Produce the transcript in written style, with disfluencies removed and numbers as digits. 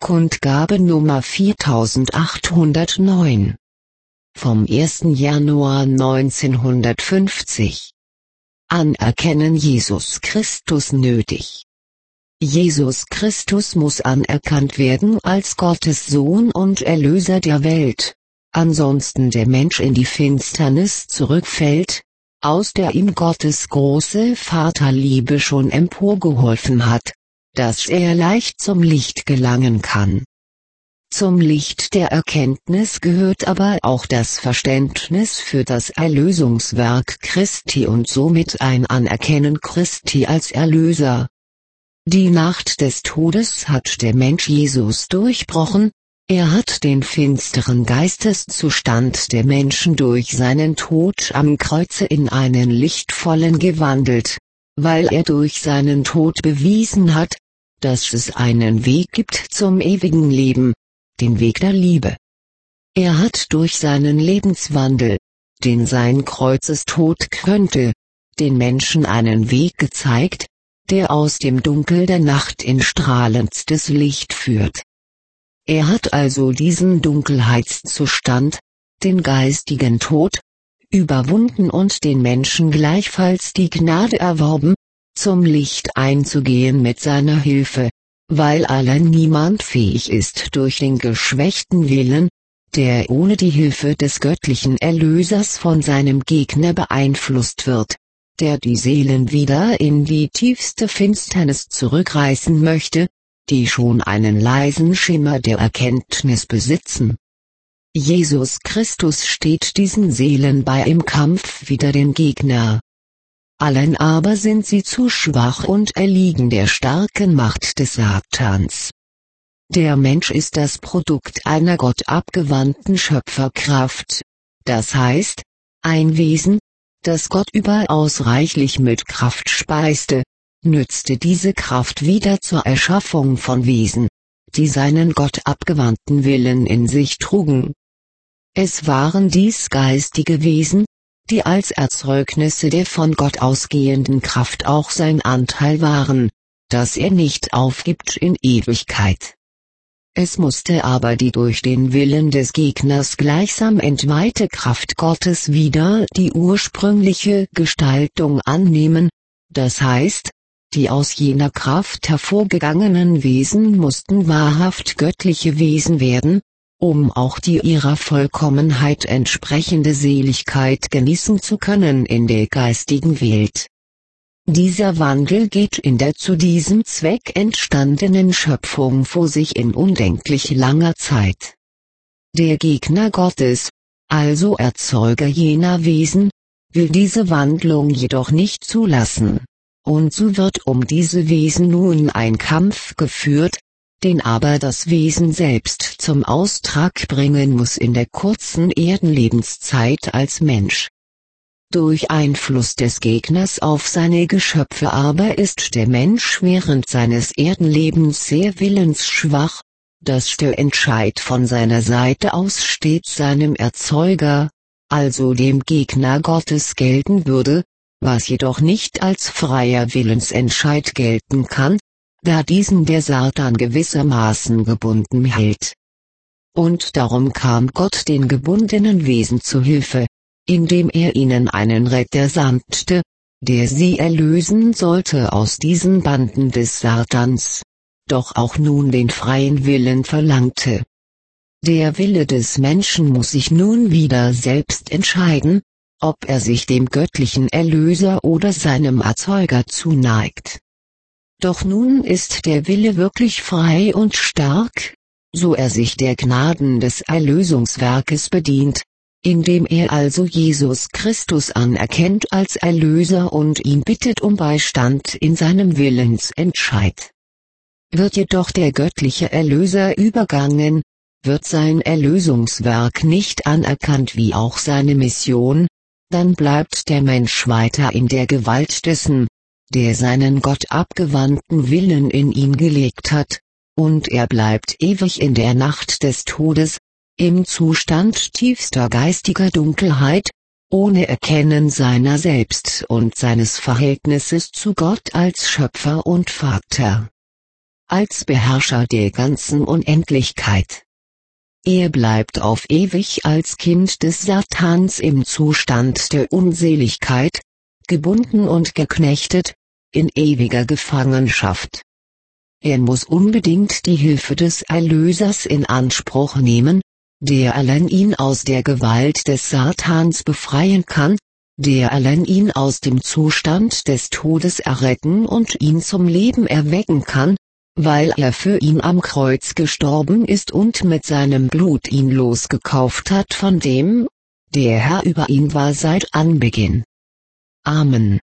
Kundgabe Nummer 4809 vom 1. Januar 1950. Anerkennen Jesus Christus nötig. Jesus Christus muss anerkannt werden als Gottes Sohn und Erlöser der Welt, ansonsten der Mensch in die Finsternis zurückfällt, aus der ihm Gottes große Vaterliebe schon emporgeholfen hat, dass er leicht zum Licht gelangen kann. Zum Licht der Erkenntnis gehört aber auch das Verständnis für das Erlösungswerk Christi und somit ein Anerkennen Christi als Erlöser. Die Nacht des Todes hat der Mensch Jesus durchbrochen, er hat den finsteren Geisteszustand der Menschen durch seinen Tod am Kreuze in einen lichtvollen gewandelt, weil er durch seinen Tod bewiesen hat, dass es einen Weg gibt zum ewigen Leben, den Weg der Liebe. Er hat durch seinen Lebenswandel, den sein Kreuzestod könnte, den Menschen einen Weg gezeigt, der aus dem Dunkel der Nacht in strahlendstes Licht führt. Er hat also diesen Dunkelheitszustand, den geistigen Tod, überwunden und den Menschen gleichfalls die Gnade erworben, zum Licht einzugehen mit seiner Hilfe, weil allein niemand fähig ist durch den geschwächten Willen, der ohne die Hilfe des göttlichen Erlösers von seinem Gegner beeinflusst wird, der die Seelen wieder in die tiefste Finsternis zurückreißen möchte, die schon einen leisen Schimmer der Erkenntnis besitzen. Jesus Christus steht diesen Seelen bei im Kampf wider den Gegner. Allen aber sind sie zu schwach und erliegen der starken Macht des Satans. Der Mensch ist das Produkt einer gottabgewandten Schöpferkraft, das heißt, ein Wesen, das Gott überaus reichlich mit Kraft speiste, nützte diese Kraft wieder zur Erschaffung von Wesen, die seinen gottabgewandten Willen in sich trugen. Es waren dies geistige Wesen, die als Erzeugnisse der von Gott ausgehenden Kraft auch sein Anteil waren, dass er nicht aufgibt in Ewigkeit. Es musste aber die durch den Willen des Gegners gleichsam entweihte Kraft Gottes wieder die ursprüngliche Gestaltung annehmen, das heißt, die aus jener Kraft hervorgegangenen Wesen mussten wahrhaft göttliche Wesen werden, um auch die ihrer Vollkommenheit entsprechende Seligkeit genießen zu können in der geistigen Welt. Dieser Wandel geht in der zu diesem Zweck entstandenen Schöpfung vor sich in undenklich langer Zeit. Der Gegner Gottes, also Erzeuger jener Wesen, will diese Wandlung jedoch nicht zulassen, und so wird um diese Wesen nun ein Kampf geführt, den aber das Wesen selbst zum Austrag bringen muss in der kurzen Erdenlebenszeit als Mensch. Durch Einfluss des Gegners auf seine Geschöpfe aber ist der Mensch während seines Erdenlebens sehr willensschwach, dass der Entscheid von seiner Seite aus stets seinem Erzeuger, also dem Gegner Gottes gelten würde, was jedoch nicht als freier Willensentscheid gelten kann, da diesen der Satan gewissermaßen gebunden hält. Und darum kam Gott den gebundenen Wesen zu Hilfe, indem er ihnen einen Retter sandte, der sie erlösen sollte aus diesen Banden des Satans, doch auch nun den freien Willen verlangte. Der Wille des Menschen muss sich nun wieder selbst entscheiden, ob er sich dem göttlichen Erlöser oder seinem Erzeuger zuneigt. Doch nun ist der Wille wirklich frei und stark, so er sich der Gnaden des Erlösungswerkes bedient, indem er also Jesus Christus anerkennt als Erlöser und ihn bittet um Beistand in seinem Willensentscheid. Wird jedoch der göttliche Erlöser übergangen, wird sein Erlösungswerk nicht anerkannt wie auch seine Mission, dann bleibt der Mensch weiter in der Gewalt dessen, der seinen gottabgewandten Willen in ihn gelegt hat, und er bleibt ewig in der Nacht des Todes, im Zustand tiefster geistiger Dunkelheit, ohne Erkennen seiner selbst und seines Verhältnisses zu Gott als Schöpfer und Vater. als Beherrscher der ganzen Unendlichkeit. Er bleibt auf ewig als Kind des Satans im Zustand der Unseligkeit, gebunden und geknechtet, in ewiger Gefangenschaft. Er muss unbedingt die Hilfe des Erlösers in Anspruch nehmen, der allein ihn aus der Gewalt des Satans befreien kann, der allein ihn aus dem Zustand des Todes erretten und ihn zum Leben erwecken kann, weil er für ihn am Kreuz gestorben ist und mit seinem Blut ihn losgekauft hat von dem, der Herr über ihn war seit Anbeginn. Amen.